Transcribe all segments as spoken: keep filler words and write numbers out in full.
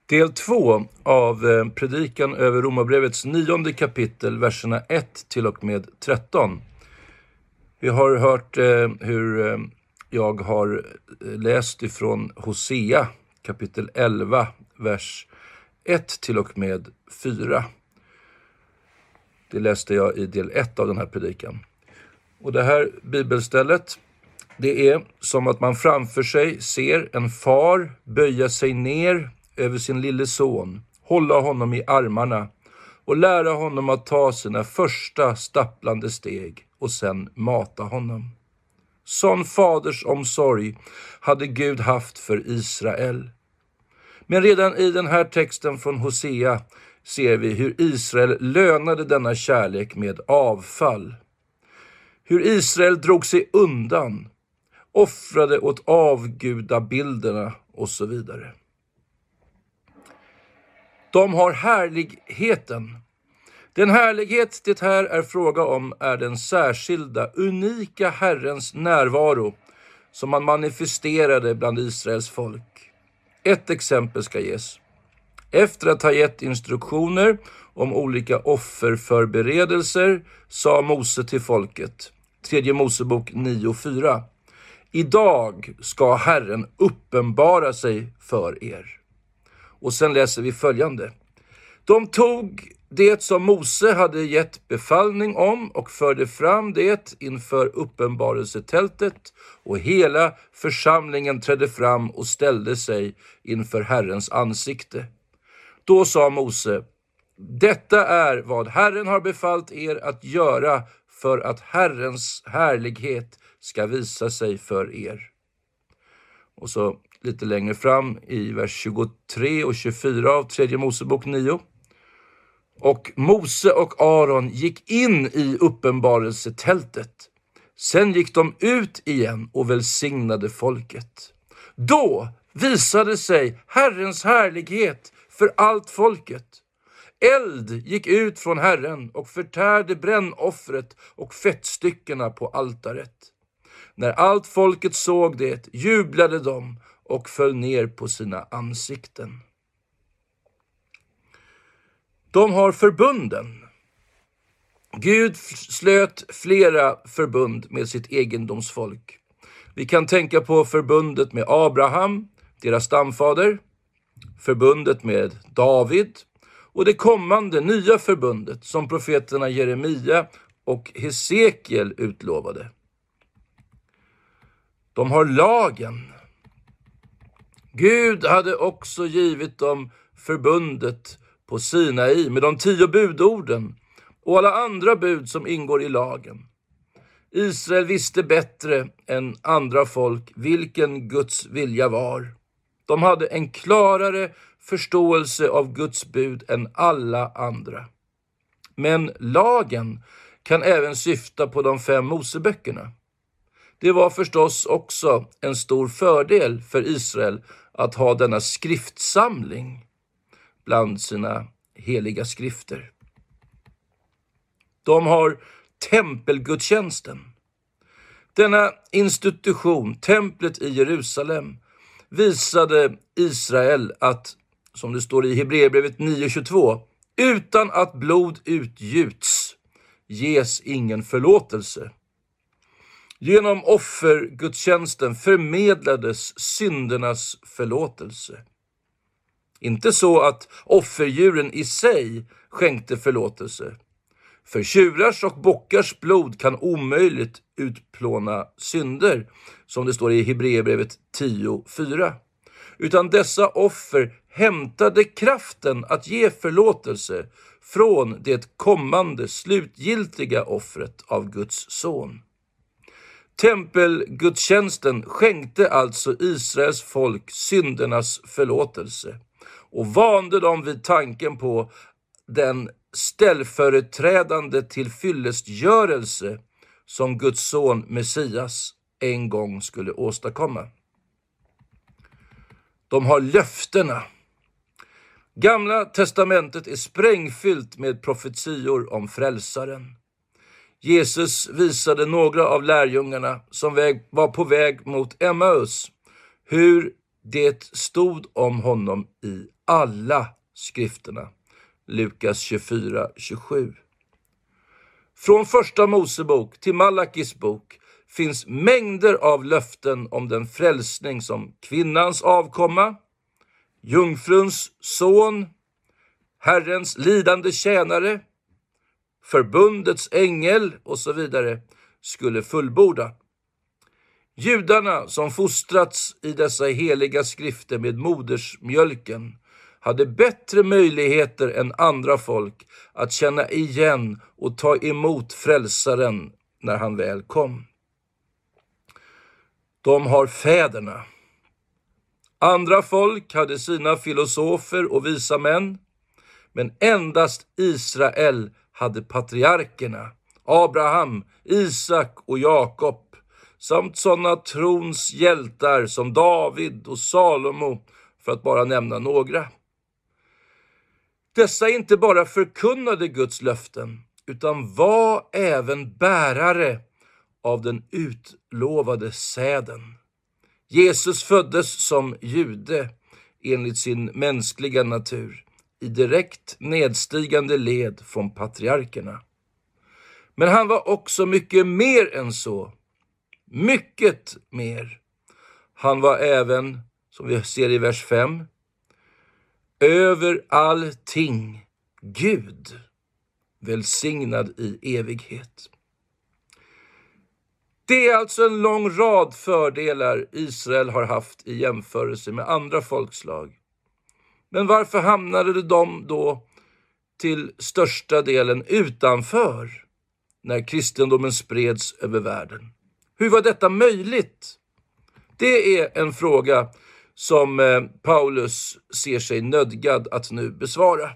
Del två av eh, predikan över Romarbrevets nionde kapitel, verserna ett till och med tretton. Vi har hört eh, hur eh, jag har läst ifrån Hosea kapitel elva, vers ett till och med fyra. Det läste jag i del ett av den här predikan. Och det här bibelstället, det är som att man framför sig ser en far böja sig ner över sin lille son, hålla honom i armarna och lära honom att ta sina första stapplande steg och sen mata honom. Sån faders omsorg hade Gud haft för Israel. Men redan i den här texten från Hosea ser vi hur Israel lönade denna kärlek med avfall. Hur Israel drog sig undan, offrade åt avgudabilderna och så vidare. De har härligheten. Den härlighet det här är fråga om är den särskilda, unika Herrens närvaro som man manifesterade bland Israels folk. Ett exempel ska ges. Efter att ha gett instruktioner om olika offerförberedelser sa Mose till folket, tredje Mosebok nio fyra. Idag ska Herren uppenbara sig för er. Och sen läser vi följande. De tog det som Mose hade gett befallning om och förde fram det inför uppenbarelsetältet, och hela församlingen trädde fram och ställde sig inför Herrens ansikte. Då sa Mose, detta är vad Herren har befallt er att göra för att Herrens härlighet ska visa sig för er. Och så lite längre fram i vers tjugotre och tjugofyra av tredje Mosebok nio. Och Mose och Aron gick in i uppenbarelsetältet. Sen gick de ut igen och välsignade folket. Då visade sig Herrens härlighet för allt folket. Eld gick ut från Herren och förtärde brännoffret och fettstyckena på altaret. När allt folket såg det jublade de och föll ner på sina ansikten. De har förbunden. Gud slöt flera förbund med sitt egendomsfolk. Vi kan tänka på förbundet med Abraham, deras stamfader, förbundet med David och det kommande nya förbundet som profeterna Jeremia och Hesekiel utlovade. De har lagen. Gud hade också givit dem förbundet på Sinai med de tio budorden och alla andra bud som ingår i lagen. Israel visste bättre än andra folk vilken Guds vilja var. De hade en klarare förståelse av Guds bud än alla andra. Men lagen kan även syfta på de fem Moseböckerna. Det var förstås också en stor fördel för Israel att ha denna skriftsamling bland sina heliga skrifter. De har tempelgudstjänsten. Denna institution, templet i Jerusalem, visade Israel att, som det står i Hebreerbrevet nio tjugotvå, utan att blod utgjuts ges ingen förlåtelse. Genom offergudstjänsten förmedlades syndernas förlåtelse. Inte så att offerdjuren i sig skänkte förlåtelse. För tjurars och bockars blod kan omöjligt utplåna synder, som det står i Hebreerbrevet tio fyra. Utan dessa offer hämtade kraften att ge förlåtelse från det kommande slutgiltiga offret av Guds son. Tempelgudstjänsten skänkte alltså Israels folk syndernas förlåtelse och vande dem vid tanken på den ställföreträdande tillfyllestgörelse som Guds son Messias en gång skulle åstadkomma. De har löftena. Gamla testamentet är sprängfyllt med profetior om frälsaren. Jesus visade några av lärjungarna som väg, var på väg mot Emmaus hur Det stod om honom i alla skrifterna. Lukas tjugofyra tjugosju. Från första Mosebok till Malakis bok finns mängder av löften om den frälsning som kvinnans avkomma, jungfruns son, Herrens lidande tjänare, förbundets ängel och så vidare skulle fullborda. Judarna som fostrats i dessa heliga skrifter med modersmjölken hade bättre möjligheter än andra folk att känna igen och ta emot frälsaren när han väl kom. De har fäderna. Andra folk hade sina filosofer och visa män, men endast Israel hade patriarkerna, Abraham, Isak och Jakob, samt sådana trons hjältar som David och Salomo, för att bara nämna några. Dessa inte bara förkunnade Guds löften, utan var även bärare av den utlovade säden. Jesus föddes som jude enligt sin mänskliga natur, i direkt nedstigande led från patriarkerna. Men han var också mycket mer än så. Mycket mer. Han var även, som vi ser i vers fem, över allting Gud, välsignad i evighet. Det är alltså en lång rad fördelar Israel har haft i jämförelse med andra folkslag. Men varför hamnade de då till största delen utanför när kristendomen spreds över världen? Hur var detta möjligt? Det är en fråga som Paulus ser sig nödgad att nu besvara.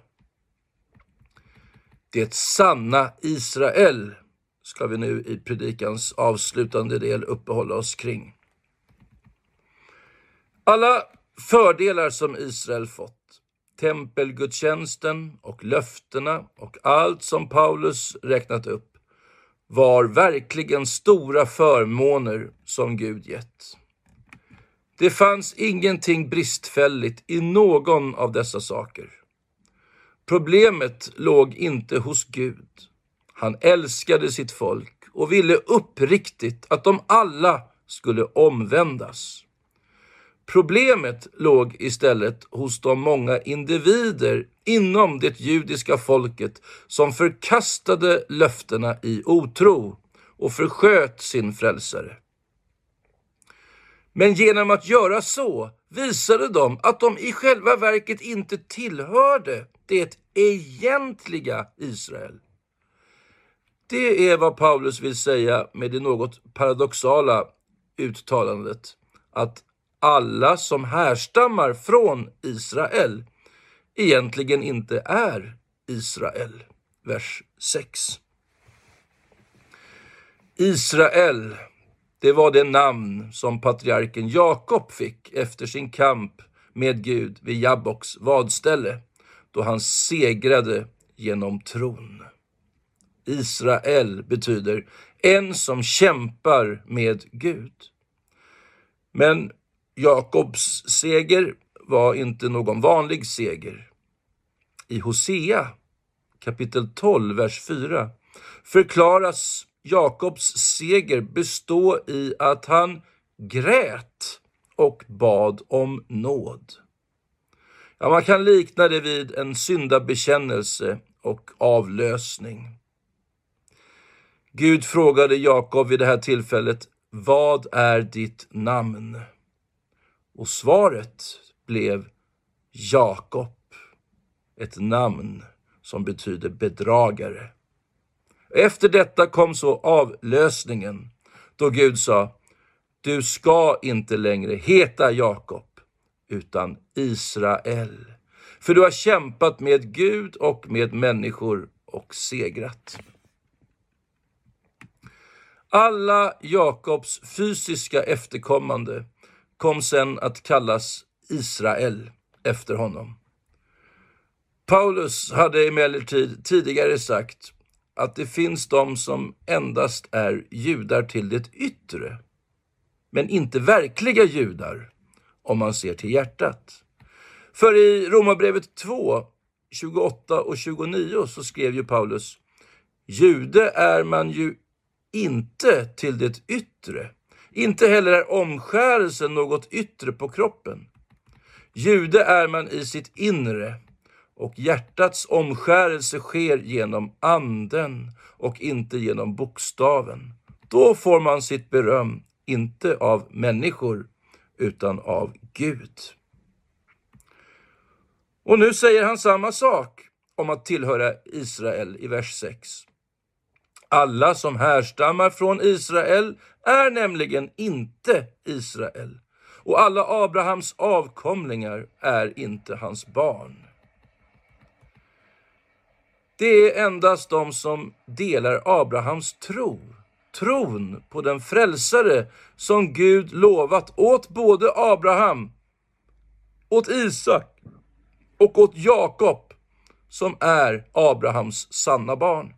Det sanna Israel ska vi nu i predikans avslutande del uppehålla oss kring. Alla fördelar som Israel fått, tempelgudstjänsten och löftena och allt som Paulus räknat upp, var verkligen stora förmåner som Gud gett. Det fanns ingenting bristfälligt i någon av dessa saker. Problemet låg inte hos Gud. Han älskade sitt folk och ville uppriktigt att de alla skulle omvändas. Problemet låg istället hos de många individer inom det judiska folket som förkastade löftena i otro och försköt sin frälsare. Men genom att göra så visade de att de i själva verket inte tillhörde det egentliga Israel. Det är vad Paulus vill säga med det något paradoxala uttalandet att alla som härstammar från Israel egentligen inte är Israel. Vers sex. Israel, det var det namn som patriarken Jakob fick efter sin kamp med Gud vid Jabboks vadställe, då han segrade genom tron. Israel betyder en som kämpar med Gud. Men Jakobs seger var inte någon vanlig seger. I Hosea kapitel tolv, vers fyra förklaras Jakobs seger bestå i att han grät och bad om nåd. Ja, man kan likna det vid en syndabekännelse och avlösning. Gud frågade Jakob vid det här tillfället, vad är ditt namn? Och svaret blev Jakob, ett namn som betyder bedragare. Efter detta kom så avlösningen, då Gud sa, du ska inte längre heta Jakob, utan Israel. För du har kämpat med Gud och med människor och segrat. Alla Jakobs fysiska efterkommande kom sedan att kallas Israel efter honom. Paulus hade emellertid tidigare sagt att det finns de som endast är judar till det yttre, men inte verkliga judar, om man ser till hjärtat. För i Romarbrevet två, tjugoåtta och tjugonio så skrev ju Paulus: jude är man ju inte till det yttre. Inte heller är omskärelsen något yttre på kroppen. Jude är man i sitt inre, och hjärtats omskärelse sker genom anden och inte genom bokstaven. Då får man sitt beröm, inte av människor utan av Gud. Och nu säger han samma sak om att tillhöra Israel i vers sex. Alla som härstammar från Israel är nämligen inte Israel, och alla Abrahams avkomlingar är inte hans barn. Det är endast de som delar Abrahams tro, tron på den frälsare som Gud lovat åt både Abraham, åt Isak och åt Jakob, som är Abrahams sanna barn.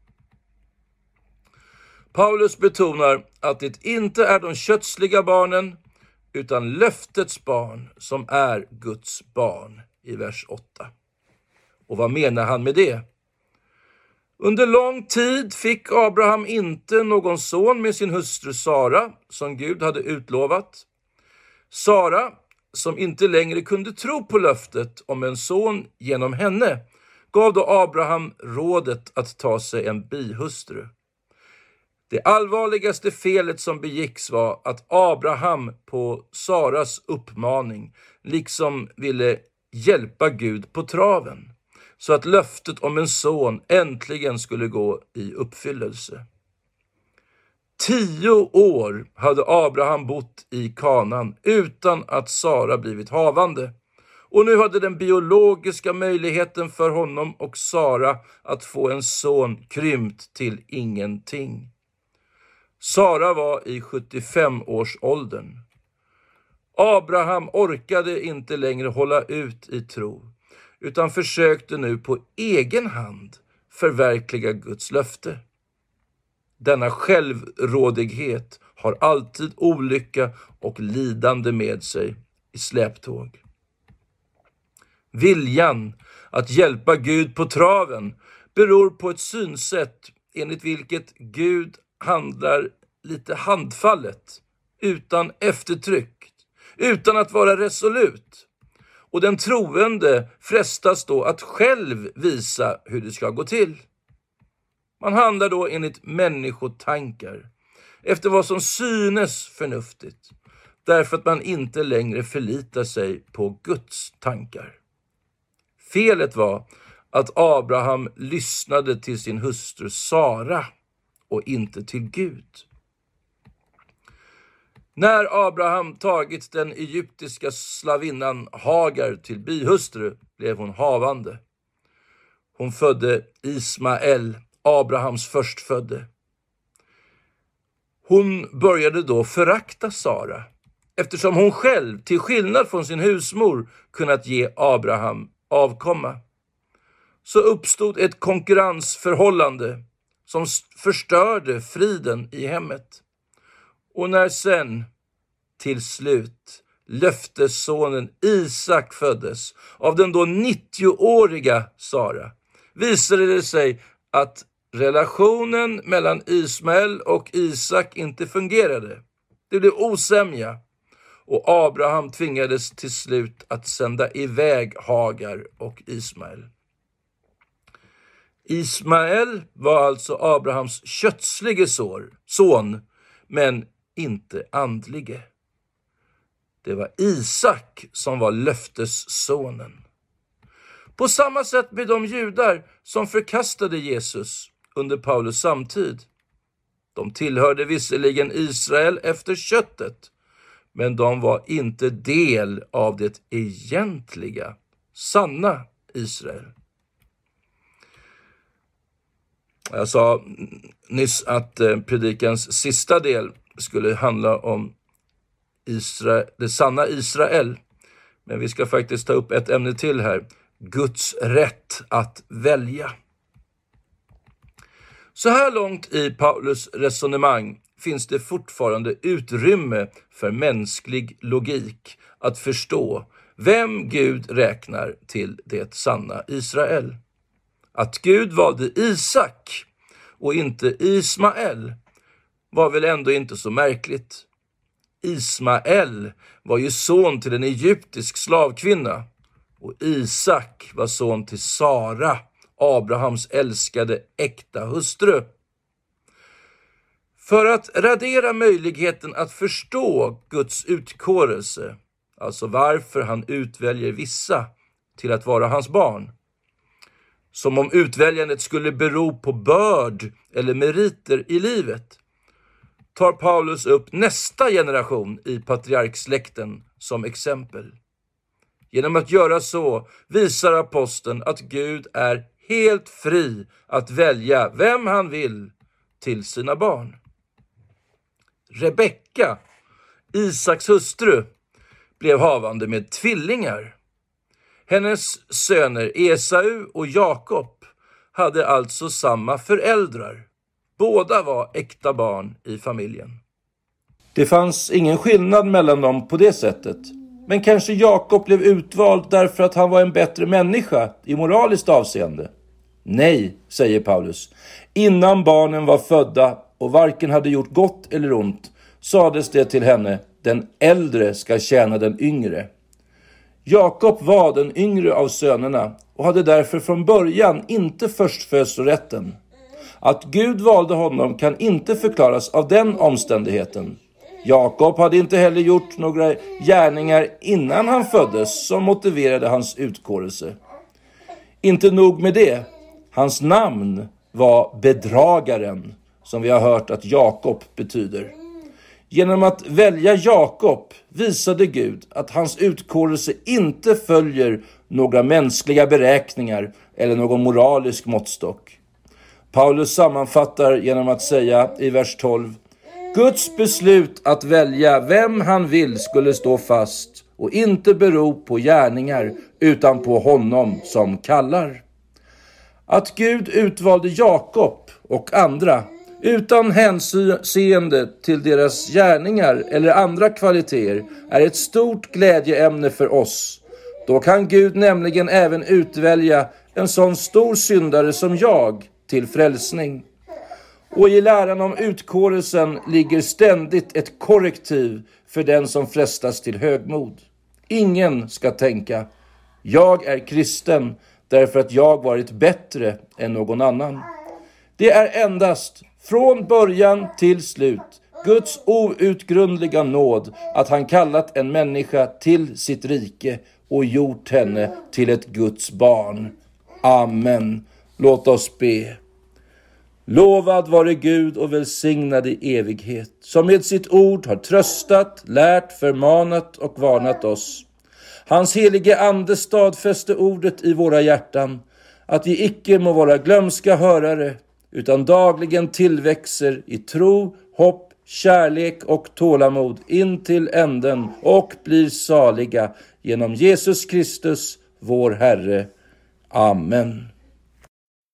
Paulus betonar att det inte är de kötsliga barnen utan löftets barn som är Guds barn i vers åtta. Och vad menar han med det? Under lång tid fick Abraham inte någon son med sin hustru Sara, som Gud hade utlovat. Sara, som inte längre kunde tro på löftet om en son genom henne, gav då Abraham rådet att ta sig en bihustru. Det allvarligaste felet som begicks var att Abraham på Saras uppmaning liksom ville hjälpa Gud på traven, så att löftet om en son äntligen skulle gå i uppfyllelse. Tio år hade Abraham bott i Kanaan utan att Sara blivit havande. Och nu hade den biologiska möjligheten för honom och Sara att få en son krympt till ingenting. Sara var i sjuttiofem års åldern. Abraham orkade inte längre hålla ut i tro, utan försökte nu på egen hand förverkliga Guds löfte. Denna självrådighet har alltid olycka och lidande med sig i släptåg. Viljan att hjälpa Gud på traven beror på ett synsätt enligt vilket Gud handlar lite handfallet, utan eftertryck, utan att vara resolut. Och den troende frestas då att själv visa hur det ska gå till. Man handlar då enligt människotankar, efter vad som synes förnuftigt, därför att man inte längre förlitar sig på Guds tankar. Felet var att Abraham lyssnade till sin hustru Sara och inte till Gud. När Abraham tagit den egyptiska slavinnan Hagar till bihustru blev hon havande. Hon födde Ismael, Abrahams förstfödde. Hon började då förakta Sara, eftersom hon själv, till skillnad från sin husmor, kunnat ge Abraham avkomma. Så uppstod ett konkurrensförhållande som förstörde friden i hemmet. Och när sen till slut löftessonen Isak föddes av den då nittioåriga Sara, visade det sig att relationen mellan Ismael och Isak inte fungerade. Det blev osämja, och Abraham tvingades till slut att sända iväg Hagar och Ismael. Ismael var alltså Abrahams kötslige son, men inte andlige. Det var Isak som var löftessonen. På samma sätt med de judar som förkastade Jesus under Paulus samtid. De tillhörde visserligen Israel efter köttet, men de var inte del av det egentliga, sanna Israel. Jag sa nyss att predikans sista del skulle handla om Israel, det sanna Israel. Men vi ska faktiskt ta upp ett ämne till här. Guds rätt att välja. Så här långt i Paulus resonemang finns det fortfarande utrymme för mänsklig logik att förstå vem Gud räknar till det sanna Israel. Att Gud valde Isak och inte Ismael var väl ändå inte så märkligt. Ismael var ju son till en egyptisk slavkvinna och Isak var son till Sara, Abrahams älskade äkta hustru. För att radera möjligheten att förstå Guds utkårelse, alltså varför han utväljer vissa till att vara hans barn, som om utväljandet skulle bero på börd eller meriter i livet, tar Paulus upp nästa generation i patriarksläkten som exempel. Genom att göra så visar aposteln att Gud är helt fri att välja vem han vill till sina barn. Rebecka, Isaks hustru, blev havande med tvillingar. Hennes söner Esau och Jakob hade alltså samma föräldrar. Båda var äkta barn i familjen. Det fanns ingen skillnad mellan dem på det sättet. Men kanske Jakob blev utvald därför att han var en bättre människa i moraliskt avseende? Nej, säger Paulus. Innan barnen var födda och varken hade gjort gott eller ont, sades det till henne: den äldre ska tjäna den yngre. Jakob var den yngre av sönerna och hade därför från början inte förstfödslorätten. Att Gud valde honom kan inte förklaras av den omständigheten. Jakob hade inte heller gjort några gärningar innan han föddes som motiverade hans utkårelse. Inte nog med det, hans namn var bedragaren, som vi har hört att Jakob betyder. Genom att välja Jakob visade Gud att hans utkårelse inte följer några mänskliga beräkningar eller någon moralisk måttstock. Paulus sammanfattar genom att säga i vers tolv: Guds beslut att välja vem han vill skulle stå fast och inte bero på gärningar utan på honom som kallar. Att Gud utvalde Jakob och andra utan hänseende till deras gärningar eller andra kvaliteter är ett stort glädjeämne för oss. Då kan Gud nämligen även utvälja en sån stor syndare som jag till frälsning. Och i läran om utkårelsen ligger ständigt ett korrektiv för den som frestas till högmod. Ingen ska tänka: jag är kristen därför att jag varit bättre än någon annan. Det är endast från början till slut Guds outgrundliga nåd att han kallat en människa till sitt rike och gjort henne till ett Guds barn. Amen. Låt oss be. Lovad vare Gud och välsignad i evighet, som med sitt ord har tröstat, lärt, förmanat och varnat oss. Hans helige ande stadfäste ordet i våra hjärtan, att vi icke må vara glömska hörare, utan dagligen tillväxer i tro, hopp, kärlek och tålamod in till änden och blir saliga genom Jesus Kristus, vår Herre. Amen.